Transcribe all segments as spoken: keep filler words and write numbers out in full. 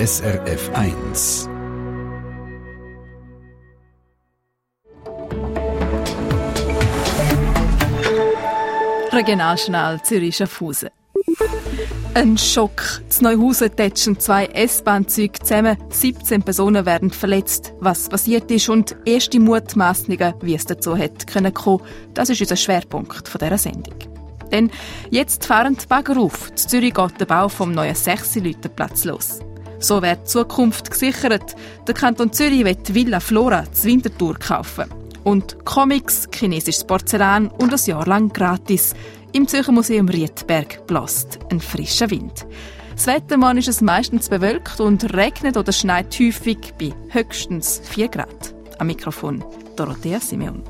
S R F eins. Regionaljournal Zürich-Schaffhausen. Ein Schock. In Neuhausen tätschen zwei S-Bahn-Züge zusammen. siebzehn Personen werden verletzt. Was passiert ist und erste Mutmaßungen, wie es dazu hätte kommen können, das ist unser Schwerpunkt dieser Sendung. Denn jetzt fahren die Bagger auf. In Zürich geht der Bau vom neuen Sechsi-Lüter-Platz los. So wird die Zukunft gesichert. Der Kanton Zürich will die Villa Flora zur Winterthur kaufen. Und Comics, chinesisches Porzellan und ein Jahr lang gratis. Im Zürcher Museum Riedberg bläst ein frischer Wind. Das Wetter ist es meistens bewölkt und regnet oder schneit häufig bei höchstens vier Grad. Am Mikrofon Dorothea Simeon.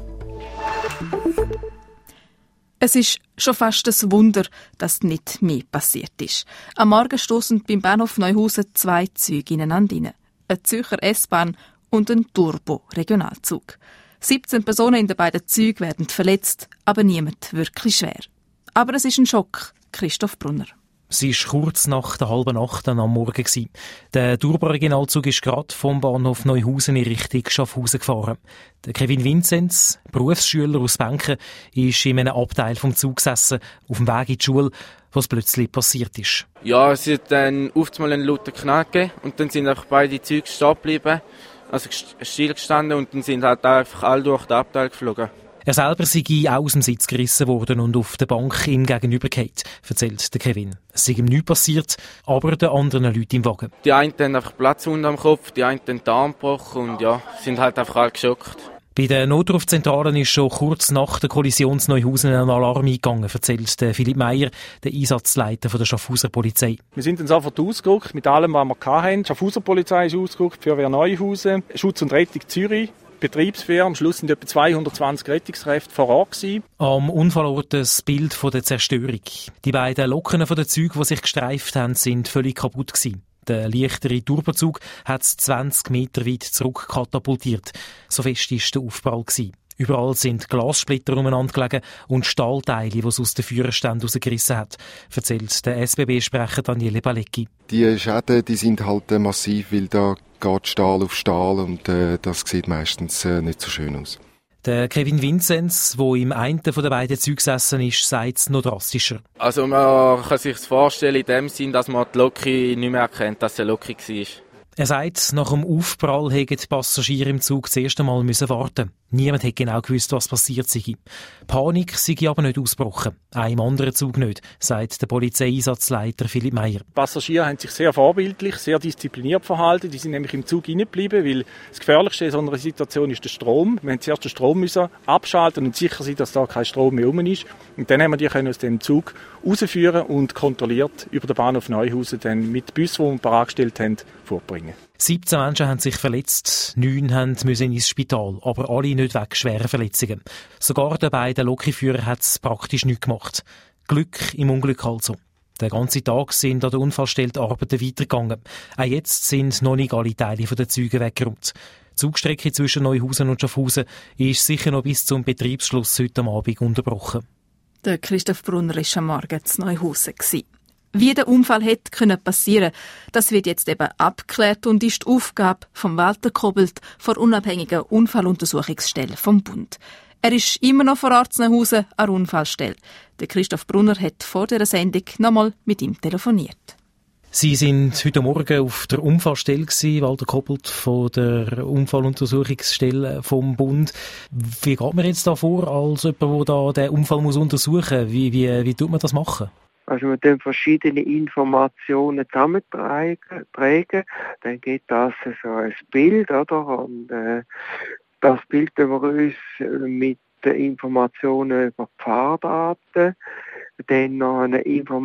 Es ist schon fast ein Wunder, dass nicht mehr passiert ist. Am Morgen stossen beim Bahnhof Neuhausen zwei Züge ineinander rein. Eine Zürcher S-Bahn und ein Turbo-Regionalzug. siebzehn Personen in den beiden Zügen werden verletzt, aber niemand wirklich schwer. Aber es ist ein Schock. Christoph Brunner. Es war kurz nach der halben Nacht am Morgen. Der Turbo-Regionalzug ist gerade vom Bahnhof Neuhausen in Richtung Schaffhausen gefahren. Der Kevin Vinzenz, Berufsschüler aus Benken, ist in einem Abteil vom Zug gesessen, auf dem Weg in die Schule, was plötzlich passiert ist. Ja, es hat dann oft mal einen lauten Knall gegeben und dann sind auch beide Züge stehen geblieben, also stillgestanden und dann sind halt einfach alle durch den Abteil geflogen. Er selber sei auch aus dem Sitz gerissen worden und auf der Bank ihm gegenübergefallen, erzählt der Kevin. Es sei ihm nichts passiert, aber den anderen Leuten im Wagen. Die einen haben einfach Platzwunde am Kopf, die einen haben den Darm gebrochen und ja, sind halt einfach alle geschockt. Bei den Notrufzentralen ist schon kurz nach der Kollision in Neuhausen ein Alarm eingegangen, erzählt der Philipp Meyer, der Einsatzleiter von der Schaffhauser Polizei. Wir sind dann sofort ausgerückt mit allem, was wir hatten. Die Schaffhauser Polizei ist ausgerückt, die Feuerwehr Neuhausen, Schutz und Rettung Zürich, Betriebswehr. Am Schluss sind etwa zweihundertzwanzig Rettungskräfte vor Ort gewesen. Am Unfallort das Bild von der Zerstörung. Die beiden Lokonen von den Zügen, die sich gestreift haben, sind völlig kaputt gewesen. Der leichtere Turbozug hat es zwanzig Meter weit zurückkatapultiert. So fest war der Aufprall gewesen. Überall sind Glassplitter umeinander gelegen und Stahlteile, die es aus den Führerständen rausgerissen hat, erzählt der S B B-Sprecher Daniele Balecki. Die Schäden, die sind halt äh, massiv, weil da geht Stahl auf Stahl und äh, das sieht meistens äh, nicht so schön aus. Der Kevin Vinzenz, der im einen von den beiden Zügen gesessen ist, sagt es noch drastischer. Also man kann sich das vorstellen in dem Sinn, dass man die Loki nicht mehr erkennt, dass es eine Loki war. Er sagt, nach dem Aufprall hätten die Passagiere im Zug das erste Mal müssen warten. Niemand hätte genau gewusst, was passiert sei. Panik sei aber nicht ausgebrochen. Auch im anderen Zug nicht, sagt der Polizeieinsatzleiter Philipp Meyer. Die Passagiere haben sich sehr vorbildlich, sehr diszipliniert verhalten. Die sind nämlich im Zug hineingeblieben, weil das Gefährlichste in so einer Situation ist der Strom. Wir mussten zuerst den Strom müssen abschalten und sicher sein, dass da kein Strom mehr rum ist. Und dann haben wir die können aus dem Zug rausführen und kontrolliert über den Bahnhof Neuhausen dann mit Bussen, die wir bereitgestellt haben, vorbringen. siebzehn Menschen haben sich verletzt, neun haben müssen ins Spital, aber alle nicht wegen schwerer Verletzungen. Sogar der beiden Lokführer hat es praktisch nichts gemacht. Glück im Unglück also. Den ganzen Tag sind an der Unfallstelle die Arbeiten weitergegangen. Auch jetzt sind noch nicht alle Teile der Züge weggeräumt. Die Zugstrecke zwischen Neuhausen und Schaffhausen ist sicher noch bis zum Betriebsschluss heute Abend unterbrochen. Der Christoph Brunner war am Morgen in Neuhausen. Wie der Unfall hätte passieren können, das wird jetzt eben abgeklärt und ist die Aufgabe von Walter Kobelt von der unabhängigen Unfalluntersuchungsstelle vom Bund. Er ist immer noch vor Ort in Neuhausen an der Unfallstelle. Der Christoph Brunner hat vor dieser Sendung nochmal mit ihm telefoniert. Sie sind heute Morgen auf der Unfallstelle gewesen, Walter Kobelt von der Unfalluntersuchungsstelle vom Bund. Wie geht man jetzt da vor, als jemand, der den Unfall muss untersuchen muss? Wie, wie, wie tut man das machen? Also wir dann verschiedene Informationen zusammentragen, dann geht das so ein Bild, oder? Und äh, das Bild wir uns mit den Informationen über die Fahrdaten, dann noch eine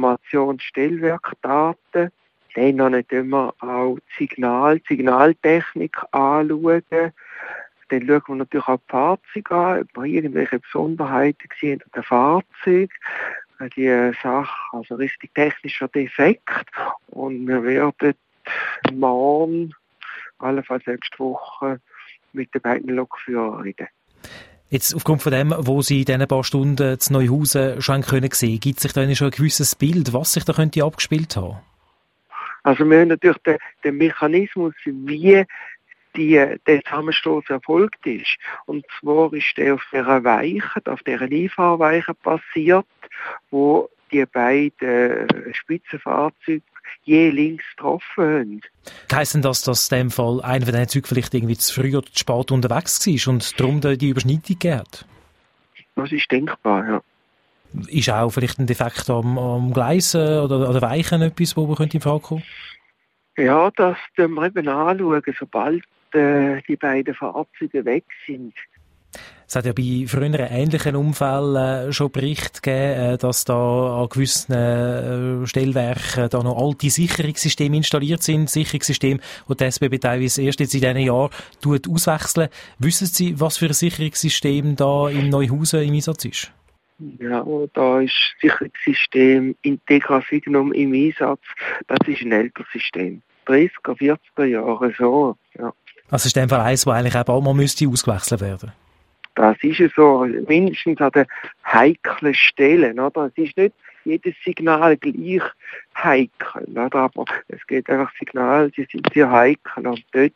Informationsstellwerkdaten, dann noch wir auch Signal, Signaltechnik anschauen. Dann schauen wir natürlich auch die Fahrzeuge an, ob wir irgendwelche Besonderheiten gesehen an den Fahrzeugen. Die Sache, also richtig technischer Defekt. Und wir werden morgen, allenfalls nächste Woche, mit den beiden Lokführern reden. Jetzt aufgrund von dem, wo Sie in diesen paar Stunden zu Neuhausen schon können sehen, gibt sich da schon ein gewisses Bild, was sich da könnte abgespielt haben? Also wir haben natürlich den, den Mechanismus, wie die, der Zusammenstoß erfolgt ist. Und zwar ist der auf dieser Weiche, auf dieser Einfahrweiche passiert, wo die beiden Spitzenfahrzeuge je links getroffen haben. Heisst denn das, dass in dem Fall einer von diesen Zügen vielleicht irgendwie zu früh oder zu spät unterwegs war und darum die Überschneitung gegeben hat? Das ist denkbar, ja. Ist auch vielleicht ein Defekt am, am Gleis oder an den Weichen etwas, wo man in Frage kommen könnte? Ja, das müssen wir eben anschauen, sobald äh, die beiden Fahrzeuge weg sind. Es hat ja bei früheren ähnlichen Unfällen äh, schon Berichte gegeben, äh, dass da an gewissen äh, Stellwerken da noch alte Sicherungssysteme installiert sind. Sicherungssysteme, die die S B B teilweise erst jetzt in diesen Jahren auswechseln. Wissen Sie, was für ein Sicherungssystem da in Neuhausen im Einsatz ist? Ja, da ist das Sicherungssystem Integra Signum im Einsatz. Das ist ein älteres System. dreißiger, vierziger Jahre so. Ja. Also ist in dem Fall eins, das eigentlich auch bald mal müsste ausgewechselt werden? Das ist ja so, mindestens an den heiklen Stellen. Oder? Es ist nicht jedes Signal gleich heikel, oder? Aber es gibt einfach Signale, die sind sehr heikel und dort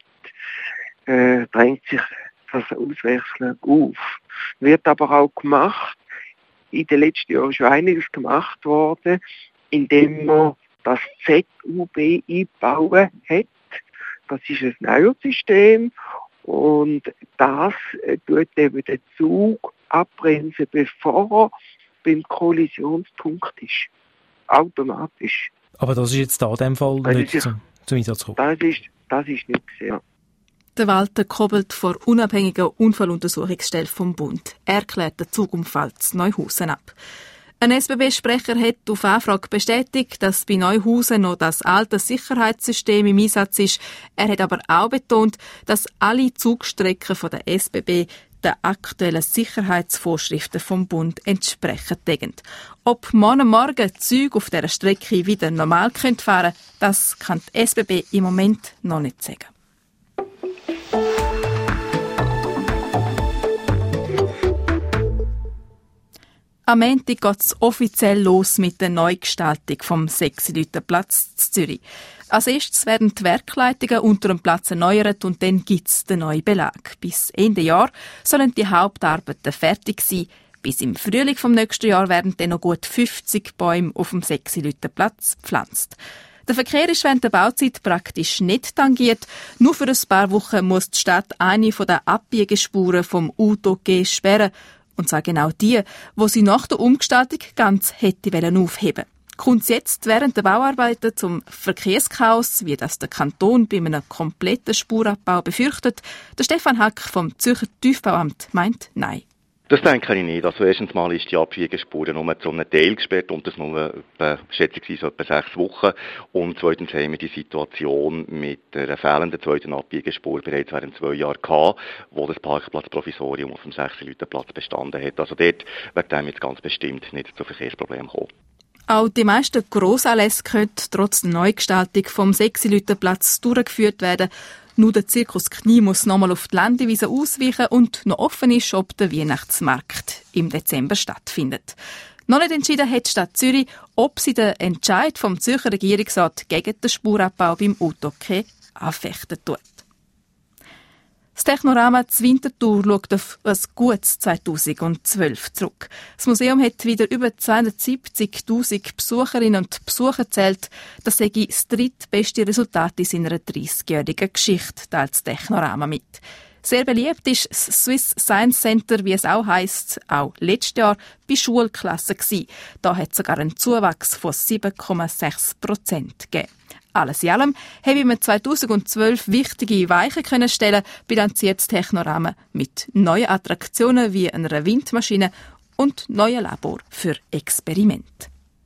äh, drängt sich das Auswechseln auf. Wird aber auch gemacht. In den letzten Jahren ist schon einiges gemacht worden, indem man das Z U B eingebaut hat. Das ist ein neues System. Und das äh, tut eben den Zug abbremsen, bevor er beim Kollisionspunkt ist. Automatisch. Aber das ist jetzt da in dem Fall das nicht ist, zum, zum Einsatz gekommen? Das ist, das ist nicht gesehen. Der Walter Kobelt vor unabhängiger Unfalluntersuchungsstelle vom Bund erklärt den Zugunfall zu Neuhausen ab. Ein S B B-Sprecher hat auf Anfrage bestätigt, dass bei Neuhausen noch das alte Sicherheitssystem im Einsatz ist. Er hat aber auch betont, dass alle Zugstrecken von der S B B den aktuellen Sicherheitsvorschriften vom Bund entsprechen. Ob morgen Morgen Züge auf dieser Strecke wieder normal fahren können, das kann die S B B im Moment noch nicht sagen. Am Montag geht es offiziell los mit der Neugestaltung vom Sechsi-Lüter-Platz in Zürich. Als erstes werden die Werkleitungen unter dem Platz erneuert und dann gibt es den neuen Belag. Bis Ende Jahr sollen die Hauptarbeiten fertig sein. Bis im Frühling vom nächsten Jahr werden dann noch gut fünfzig Bäume auf dem Sechsi-Lüter-Platz gepflanzt. Der Verkehr ist während der Bauzeit praktisch nicht tangiert. Nur für ein paar Wochen muss die Stadt eine der Abbiegespuren vom U T O G sperren. Und zwar genau die, wo sie nach der Umgestaltung ganz hätte aufheben wollen. Kommt es jetzt während der Bauarbeiten zum Verkehrschaos, wie das der Kanton bei einem kompletten Spurabbau befürchtet? Der Stefan Hack vom Zürcher Tiefbauamt meint nein. Das denke ich nicht. Also erstens mal ist die Abbiegespur nur zu einem Teil gesperrt und das nur etwa, schätzungsweise etwa sechs Wochen. Und zweitens haben wir die Situation mit einer fehlenden zweiten Abbiegespur bereits während zwei Jahren gehabt, wo das Parkplatzprovisorium auf dem Sechsi-Lüter-Platz bestanden hat. Also dort wird dem jetzt ganz bestimmt nicht zu Verkehrsproblemen kommen. Auch die meisten Grossanlässe können trotz der Neugestaltung vom Sechsi-Lüter-Platz durchgeführt werden. Nur der Zirkus Knie muss nochmal auf die Landewiese ausweichen und noch offen ist, ob der Weihnachtsmarkt im Dezember stattfindet. Noch nicht entschieden hat die Stadt Zürich, ob sie den Entscheid vom Zürcher Regierungsrat gegen den Spurabbau beim U T O G anfechten tut. Das Technorama zu Winterthur schaut auf ein gutes zweitausendzwölf zurück. Das Museum hat wieder über zweihundertsiebzigtausend Besucherinnen und Besucher gezählt. Das sei das drittbeste Resultat in seiner dreissigjährigen Geschichte, teilt das Technorama mit. Sehr beliebt ist das Swiss Science Center, wie es auch heisst, auch letztes Jahr bei Schulklassen gewesen. Da hat es sogar einen Zuwachs von sieben Komma sechs Prozent gegeben. Alles in allem haben wir zweitausendzwölf wichtige Weichen können stellen, bilanziert das Technorama mit neuen Attraktionen wie einer Windmaschine und neuen Labor für Experimente.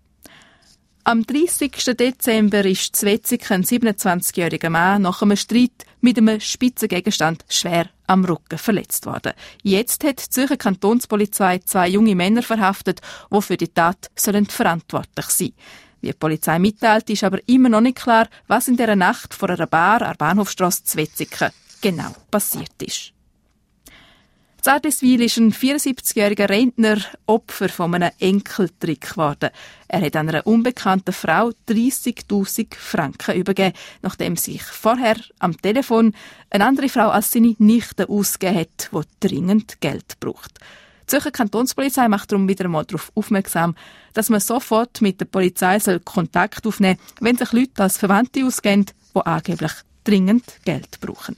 Am dreißigsten Dezember ist in Wetzig ein siebenundzwanzigjähriger Mann nach einem Streit mit einem Spitzengegenstand schwer am Rücken verletzt worden. Jetzt hat die Zürcher Kantonspolizei zwei junge Männer verhaftet, die für die Tat sollen verantwortlich sein. Wie die Polizei mitteilt, ist aber immer noch nicht klar, was in dieser Nacht vor einer Bar an der Bahnhofstrasse zu Wetzikon genau passiert ist. Zadeswil ist ein vierundsiebzigjähriger Rentner Opfer von einem Enkeltrick geworden. Er hat einer unbekannten Frau dreissigtausend Franken übergeben, nachdem sich vorher am Telefon eine andere Frau als seine Nichte ausgegeben hat, die dringend Geld braucht. Die Zürcher Kantonspolizei macht darum wieder einmal darauf aufmerksam, dass man sofort mit der Polizei Kontakt aufnehmen soll, wenn sich Leute als Verwandte ausgeben, die angeblich dringend Geld brauchen.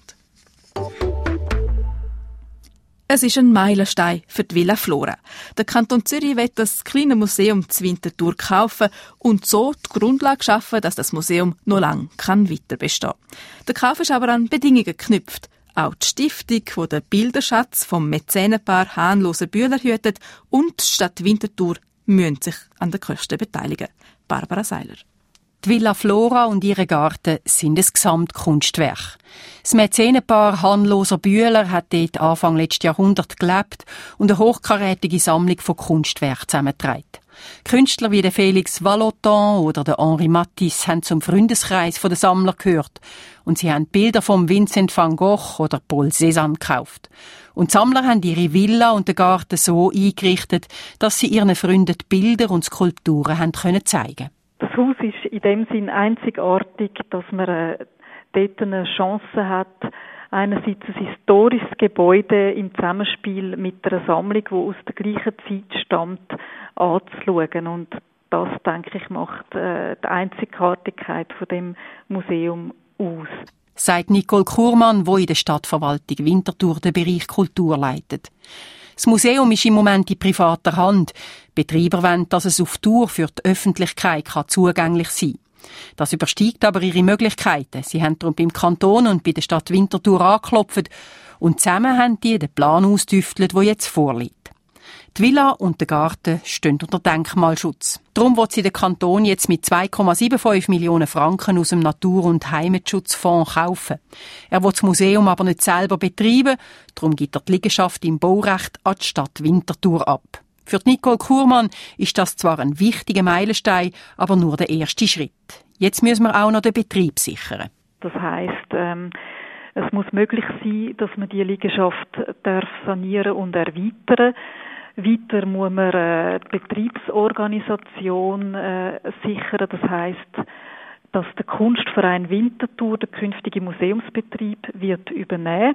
Es ist ein Meilenstein für die Villa Flora. Der Kanton Zürich will das kleine Museum zur Winterthur kaufen und so die Grundlage schaffen, dass das Museum noch lange weiter bestehen kann. Der Kauf ist aber an Bedingungen geknüpft. Auch die Stiftung, die den Bilderschatz vom Mäzenenpaar Hahnloser-Bühler hütet, und die Stadt Winterthur müssen sich an den Kosten beteiligen. Barbara Seiler. Die Villa Flora und ihre Garten sind ein Gesamtkunstwerk. Das Mäzenenpaar Hahnloser-Bühler hat dort Anfang letzten Jahrhundert gelebt und eine hochkarätige Sammlung von Kunstwerken zusammengetragen. Künstler wie der Félix Vallotton oder der Henri Matisse haben zum Freundeskreis der Sammler gehört und sie haben Bilder von Vincent van Gogh oder Paul Cézanne gekauft. Und die Sammler haben ihre Villa und den Garten so eingerichtet, dass sie ihren Freunden die Bilder und Skulpturen haben können zeigen. Das Haus ist in dem Sinn einzigartig, dass man äh, dort eine Chance hat, einerseits ein historisches Gebäude im Zusammenspiel mit einer Sammlung, die aus der gleichen Zeit stammt, anzuschauen. Und das, denke ich, macht äh, die Einzigartigkeit von dem Museum aus. Sagt Nicole Kurmann, die in der Stadtverwaltung Winterthur den Bereich Kultur leitet. Das Museum ist im Moment in privater Hand. Betreiber wollen, dass es auf Tour für die Öffentlichkeit kann zugänglich sein kann. Das übersteigt aber ihre Möglichkeiten. Sie haben darum beim Kanton und bei der Stadt Winterthur angeklopft und zusammen haben die den Plan ausgetüftelt, der jetzt vorliegt. Die Villa und der Garten stehen unter Denkmalschutz. Darum will sie den Kanton jetzt mit zwei Komma fünfundsiebzig Millionen Franken aus dem Natur- und Heimatschutzfonds kaufen. Er will das Museum aber nicht selber betreiben, darum gibt er die Liegenschaft im Baurecht an die Stadt Winterthur ab. Für Nicole Kurmann ist das zwar ein wichtiger Meilenstein, aber nur der erste Schritt. Jetzt müssen wir auch noch den Betrieb sichern. Das heisst, ähm, es muss möglich sein, dass man die Liegenschaft darf sanieren und erweitern. Weiter muss man äh, die Betriebsorganisation äh, sichern. Das heisst, dass der Kunstverein Winterthur den künftigen Museumsbetrieb wird übernehmen.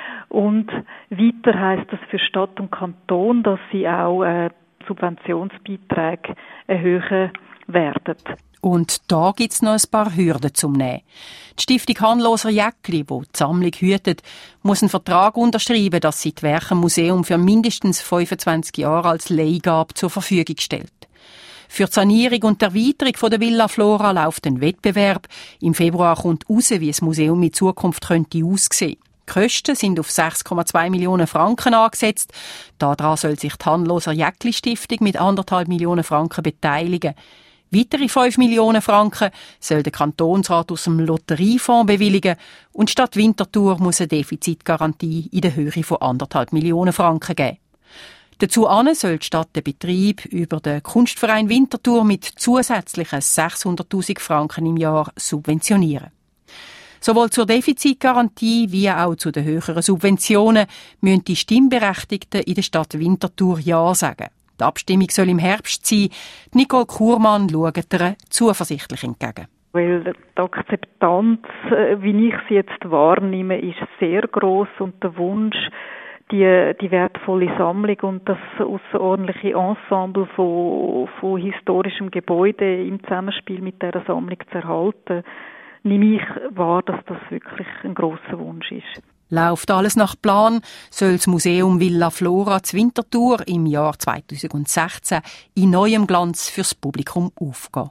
Und weiter heisst das für Stadt und Kanton, dass sie auch äh, Subventionsbeiträge erhöhen werden. Und da gibt's noch ein paar Hürden zum Nehmen. Die Stiftung Hahnloser Jäckli, die die Sammlung hütet, muss einen Vertrag unterschreiben, dass sie die Werke im Museum für mindestens fünfundzwanzig Jahre als Leihgabe zur Verfügung stellt. Für die Sanierung und die Erweiterung der Villa Flora läuft ein Wettbewerb. Im Februar kommt raus, wie das Museum in Zukunft könnte aussehen. Die Kosten sind auf sechs Komma zwei Millionen Franken angesetzt. Daran soll sich die Hahnloser Jäckli Stiftung mit anderthalb Millionen Franken beteiligen. Weitere fünf Millionen Franken soll der Kantonsrat aus dem Lotteriefonds bewilligen und die Stadt Winterthur muss eine Defizitgarantie in der Höhe von anderthalb Millionen Franken geben. Dazu soll die Stadt den Betrieb über den Kunstverein Winterthur mit zusätzlichen sechshunderttausend Franken im Jahr subventionieren. Sowohl zur Defizitgarantie wie auch zu den höheren Subventionen müssen die Stimmberechtigten in der Stadt Winterthur Ja sagen. Die Abstimmung soll im Herbst sein. Nicole Kurmann schaut ihr zuversichtlich entgegen. Weil die Akzeptanz, wie ich sie jetzt wahrnehme, ist sehr gross und der Wunsch, die, die wertvolle Sammlung und das außerordentliche Ensemble von, von historischem Gebäude im Zusammenspiel mit dieser Sammlung zu erhalten, nehme ich wahr, dass das wirklich ein grosser Wunsch ist. Läuft alles nach Plan, soll das Museum Villa Flora zu Winterthur im Jahr zweitausendsechzehn in neuem Glanz fürs Publikum aufgehen.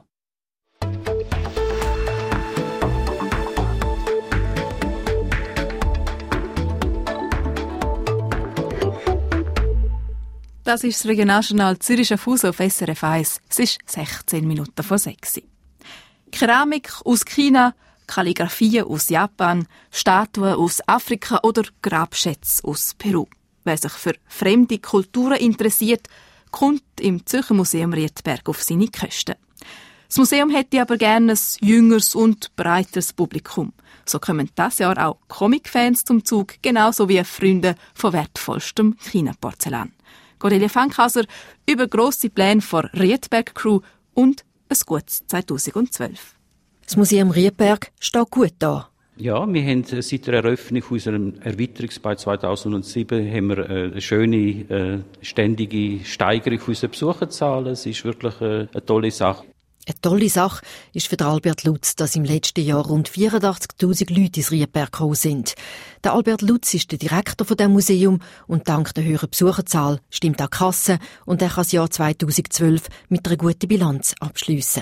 Das ist das Regionaljournal Zürich auf Fuß auf S R F eins. Es ist sechzehn Minuten vor sechs. Keramik aus China, Kalligraphien aus Japan, Statuen aus Afrika oder Grabschätze aus Peru. Wer sich für fremde Kulturen interessiert, kommt im Zürcher Museum Riedberg auf seine Kosten. Das Museum hätte aber gerne ein jüngeres und breiteres Publikum. So kommen dieses Jahr auch Comic-Fans zum Zug, genauso wie Freunde von wertvollstem China-Porzellan. Cornelia Fankhauser über grosse Pläne vor Riedberg Crew und ein gutes zweitausendzwölf. Das Museum Riedberg steht gut da. Ja, wir haben seit der Eröffnung unserem Erweiterungsbau zweitausendsieben haben wir eine schöne, äh, ständige Steigerung unserer Besucherzahlen. Es ist wirklich eine, eine tolle Sache. Eine tolle Sache ist für Albert Lutz, dass im letzten Jahr rund vierundachtzigtausend Leute ins Riedberg gekommen sind. Der Albert Lutz ist der Direktor von dem Museum und dank der höheren Besucherzahl stimmt auch die Kasse und er kann das Jahr zweitausendzwölf mit einer guten Bilanz abschliessen.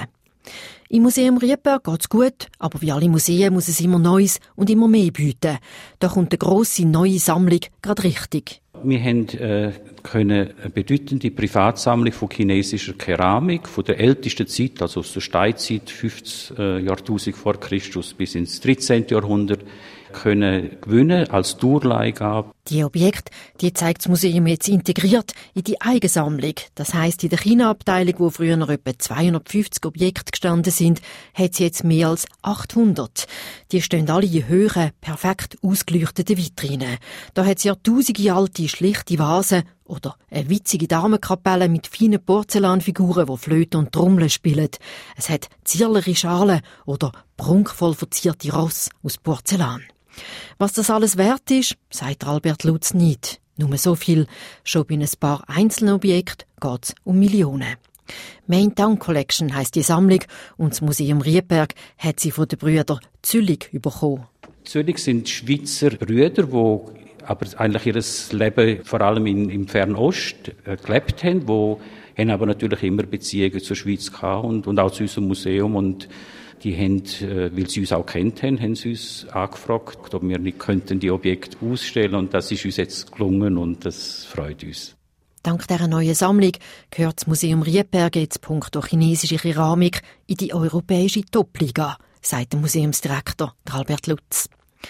Im Museum Riedberg geht's gut, aber wie alle Museen muss es immer Neues und immer mehr bieten. Da kommt eine grosse neue Sammlung gerade richtig. Wir haben äh, können eine bedeutende Privatsammlung von chinesischer Keramik, von der ältesten Zeit, also aus der Steinzeit, fünfzig äh, Jahrtausend vor Christus bis ins dreizehnten Jahrhundert, können gewinnen als Dauerleihgabe. Die Objekte, die zeigt das Museum jetzt integriert in die Eigensammlung. Das heisst, in der China-Abteilung, wo früher noch etwa zweihundertfünfzig Objekte gestanden sind, hat sie jetzt mehr als achthundert. Die stehen alle in höheren, perfekt ausgeleuchteten Vitrinen. Da hat sie jahrtausende alte, schlichte Vasen oder eine witzige Damenkapelle mit feinen Porzellanfiguren, die Flöte und Trommeln spielen. Es hat zierliche Schalen oder prunkvoll verzierte Ross aus Porzellan. Was das alles wert ist, sagt Albert Lutz nicht. Nur so viel. Schon bei ein paar einzelnen Objekten geht es um Millionen. Main Town Collection heisst die Sammlung und das Museum Riedberg hat sie von den Brüdern Züllig bekommen. Züllig sind Schweizer Brüder, die aber eigentlich ihr Leben vor allem in, im Fernost äh, gelebt haben, wo haben aber natürlich immer Beziehungen zur Schweiz gehabt und, und auch zu unserem Museum und die haben, äh, weil sie uns auch kennt haben, haben sie uns angefragt, ob wir nicht könnten die Objekte ausstellen und das ist uns jetzt gelungen und das freut uns. Dank dieser neuen Sammlung gehört das Museum Riedberg jetzt punkto chinesische Keramik in die europäische Top-Liga, sagt der Museumsdirektor Albert Lutz.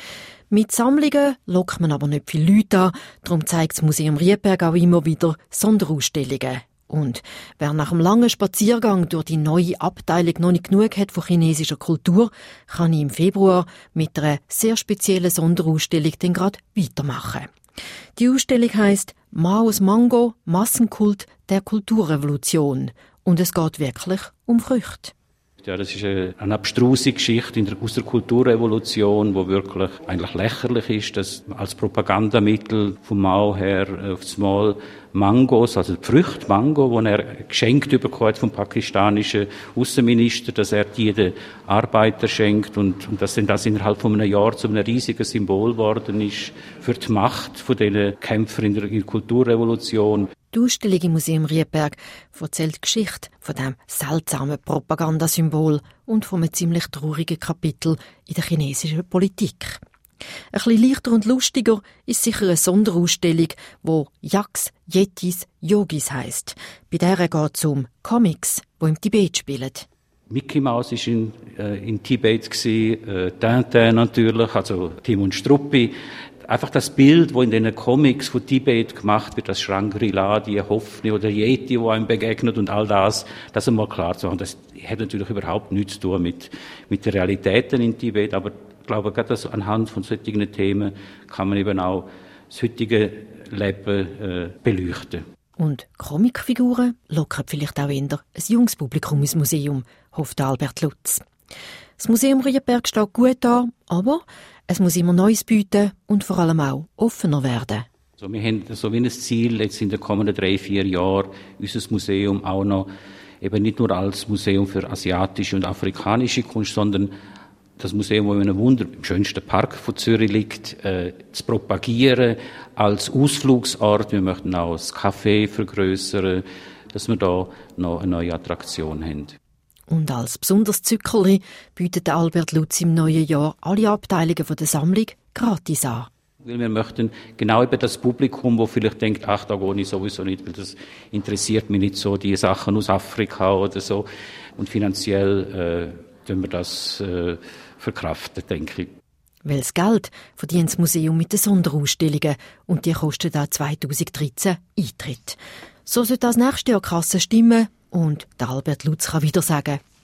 Mit Sammlungen lockt man aber nicht viele Leute an, darum zeigt das Museum Riedberg auch immer wieder Sonderausstellungen. Und wer nach einem langen Spaziergang durch die neue Abteilung noch nicht genug hat von chinesischer Kultur, kann im Februar mit einer sehr speziellen Sonderausstellung dann gerade weitermachen. Die Ausstellung heisst Maos Mango, Massenkult der Kulturrevolution. Und es geht wirklich um Früchte. Ja, das ist eine, eine abstruse Geschichte in der, aus der Kulturrevolution, wo wirklich eigentlich lächerlich ist, dass als Propagandamittel vom Mao her auf das Mal Mangos, also die Früchte Mango, die er geschenkt bekommen hat vom pakistanischen Außenminister, dass er die den Arbeiter schenkt und, und dass dann das innerhalb von einem Jahr zu einem riesigen Symbol geworden ist für die Macht von diesen Kämpfern in der, in der Kulturrevolution. Die Ausstellung im Museum Riedberg erzählt die Geschichte von diesem seltsamen Propagandasymbol und von einem ziemlich traurigen Kapitel in der chinesischen Politik. Ein bisschen leichter und lustiger ist sicher eine Sonderausstellung, die Yaks, Yetis, Yogis heisst. Bei der geht es um Comics, die im Tibet spielen. Mickey Mouse war in, äh, in Tibet, gewesen, äh, Tintin natürlich, also Tim und Struppi. Einfach das Bild, das in den Comics von Tibet gemacht wird, das Shangri-La, die Hoffnung oder Yeti, wo einem begegnet und all das, das einmal klar zu machen. Das hat natürlich überhaupt nichts zu tun mit, mit den Realitäten in Tibet, aber ich glaube, gerade das anhand von solchen Themen kann man eben auch das heutige Leben äh, beleuchten. Und Comicfiguren locken vielleicht auch eher ein junges Publikum ins Museum, hofft Albert Lutz. Das Museum Riedberg steht gut an, aber es muss immer Neues bieten und vor allem auch offener werden. Also wir haben so wie ein Ziel, jetzt in den kommenden drei, vier Jahren unser Museum auch noch eben nicht nur als Museum für asiatische und afrikanische Kunst, sondern das Museum, das in einem Wunder im schönsten Park von Zürich liegt, äh, zu propagieren als Ausflugsort. Wir möchten auch das Café vergrössern, dass wir da noch eine neue Attraktion haben. Und als besonders Zückerli bietet Albert Lutz im neuen Jahr alle Abteilungen der Sammlung gratis an. Weil wir möchten genau über das Publikum, das vielleicht denkt, ach, da gehe ich sowieso nicht, weil das interessiert mich nicht so, die Sachen aus Afrika oder so. Und finanziell äh, tun wir das äh, verkraften, denke ich. Weil das Geld verdient das Museum mit den Sonderausstellungen und die kosten auch zweitausenddreizehn Eintritt. So sollte das nächste Jahr Kasse stimmen und der Albert Lutz kann wieder sagen,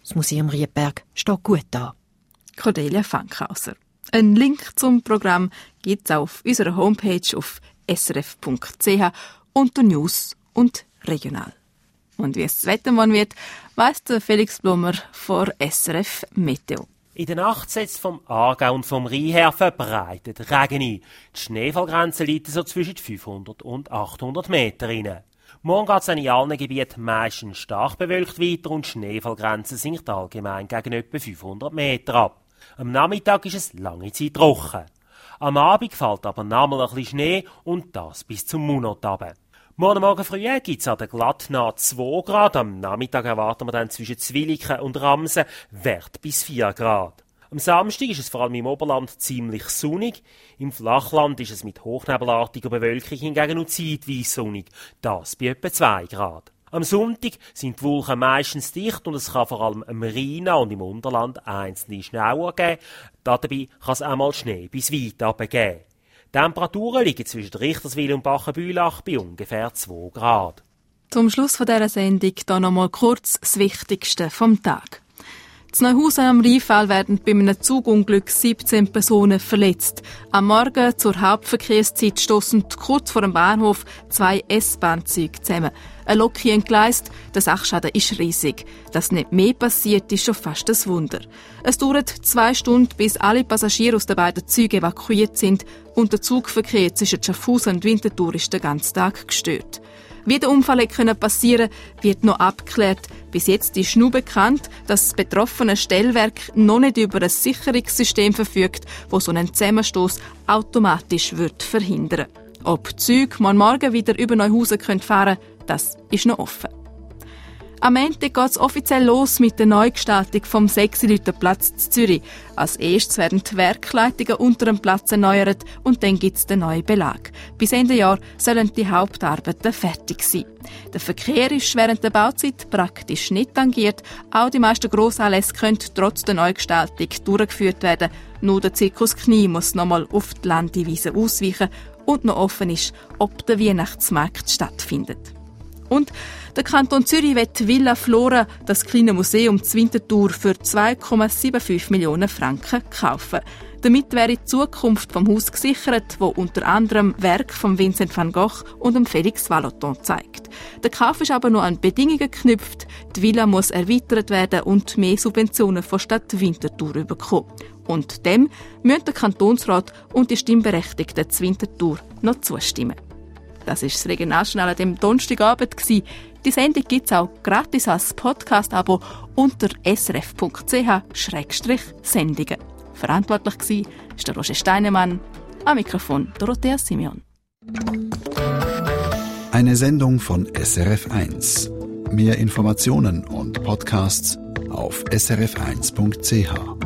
Das Museum Riedberg steht gut da. Cordelia Fankhauser. Einen Link zum Programm gibt es auf unserer Homepage auf s r f punkt c h unter News und Regional. Und wie es das Wetter morgen wird, weiss der Felix Blumer vor S R F Meteo. In der Nacht setzt vom Aargau und vom Rhein her verbreitet Regen ein. Die Schneefallgrenze liegt so zwischen fünfhundert und achthundert Meter rein. Morgen geht es in allen Gebieten meistens stark bewölkt weiter und die Schneefallgrenze sinkt allgemein gegen etwa fünfhundert Meter ab. Am Nachmittag ist es lange Zeit trocken. Am Abend fällt aber nochmal ein bisschen Schnee und das bis zum Monat runter. Morgen Morgen früh gibt es an der Glattnahe zwei Grad. Am Nachmittag erwarten wir dann zwischen Zwilligen und Ramsen Wert bis vier Grad. Am Samstag ist es vor allem im Oberland ziemlich sonnig. Im Flachland ist es mit hochnebelartiger Bewölkung hingegen nur zeitweise sonnig. Das bei etwa zwei Grad. Am Sonntag sind die Wolken meistens dicht und es kann vor allem am Rhein und im Unterland einzelne Schauer geben. Dabei kann es einmal Schnee bis weit runtergeben. Die Temperaturen liegen zwischen Richterswil und Bachenbühlach bei ungefähr zwei Grad. Zum Schluss dieser Sendung hier noch mal kurz das Wichtigste vom Tag. In Neuhausen am Rheinfall werden bei einem Zugunglück siebzehn Personen verletzt. Am Morgen zur Hauptverkehrszeit stossen kurz vor dem Bahnhof zwei S-Bahn-Züge zusammen. Ein Loki entgleist, der Sachschaden ist riesig. Dass nicht mehr passiert, ist schon fast ein Wunder. Es dauert zwei Stunden, bis alle Passagiere aus den beiden Zügen evakuiert sind und der Zugverkehr zwischen Schaffhausen und Winterthur ist den ganzen Tag gestört. Wie der Unfall hätte passieren können, wird noch abgeklärt. Bis jetzt ist nur bekannt, dass das betroffene Stellwerk noch nicht über ein Sicherungssystem verfügt, das so einen Zusammenstoss automatisch wird verhindern. Ob die Züge morgen wieder über Neuhausen fahren können, das ist noch offen. Am Ende geht es offiziell los mit der Neugestaltung vom Sechsi-Lüter-Platz in Zürich. Als erstes werden die Werkleitungen unter dem Platz erneuert und dann gibt es den neuen Belag. Bis Ende Jahr sollen die Hauptarbeiten fertig sein. Der Verkehr ist während der Bauzeit praktisch nicht tangiert. Auch die meisten Grossanlässe können trotz der Neugestaltung durchgeführt werden. Nur der Zirkus Knie muss nochmal auf die Landewiese ausweichen und noch offen ist, ob der Weihnachtsmarkt stattfindet. Und der Kanton Zürich wird Villa Flora, das kleine Museum zur Winterthur, für zwei Komma fünfundsiebzig Millionen Franken kaufen. Damit wäre die Zukunft vom Haus gesichert, wo unter anderem Werk von Vincent van Gogh und dem Félix Vallotton zeigt. Der Kauf ist aber nur an Bedingungen geknüpft. Die Villa muss erweitert werden und mehr Subventionen von Stadt Winterthur bekommen. Und dem müssen der Kantonsrat und die Stimmberechtigten zur Winterthur noch zustimmen. Das war das Regionaljournal an dem Donnerstagabend. Die Sendung gibt es auch gratis als Podcast-Abo unter s r f punkt c h schrägstrich sendungen. Verantwortlich war der Roger Steinemann, am Mikrofon Dorothea Simeon. Eine Sendung von S R F eins. Mehr Informationen und Podcasts auf s r f eins punkt c h.